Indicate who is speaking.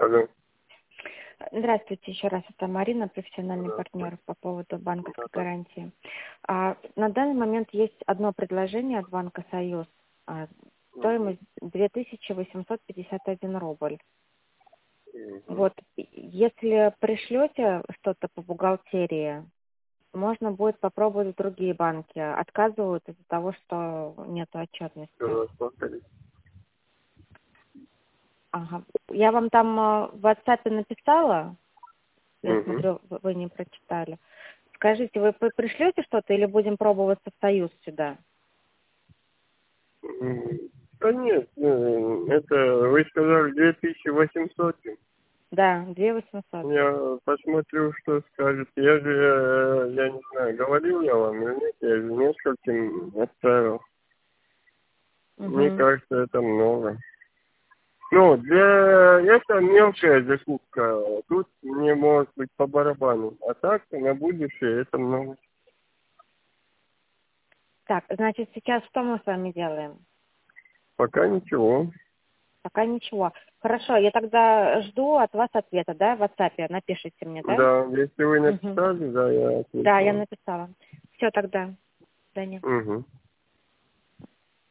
Speaker 1: Алло.
Speaker 2: Здравствуйте еще раз, это Марина, профессиональный партнер по поводу банковской гарантии. На данный момент есть одно предложение от Банка Союз. Стоимость 2851 рубль. Вот, если пришлете что-то по бухгалтерии, можно будет попробовать другие банки. Отказывают из-за того, что нет отчетности. Ага. Я вам там в WhatsApp написала. Я смотрю, вы не прочитали. Скажите, вы пришлете что-то или будем пробоваться в Союз сюда?
Speaker 1: Да нет, это вы сказали 2800.
Speaker 2: Да, 2800.
Speaker 1: Я посмотрю, что скажет. Я же, я не знаю, говорил я вам или нет, я же нескольким отправил. Мне кажется, это много. Ну, это мелкая закупка. Тут мне может быть по барабану. А так, на будущее это много.
Speaker 2: Так, значит, сейчас что мы с вами делаем?
Speaker 1: Пока ничего.
Speaker 2: Пока ничего. Хорошо, я тогда жду от вас ответа, да, в WhatsApp. Напишите мне, да?
Speaker 1: Да, если вы написали, да, я отвечу.
Speaker 2: Да, я написала. Все тогда. До свидания.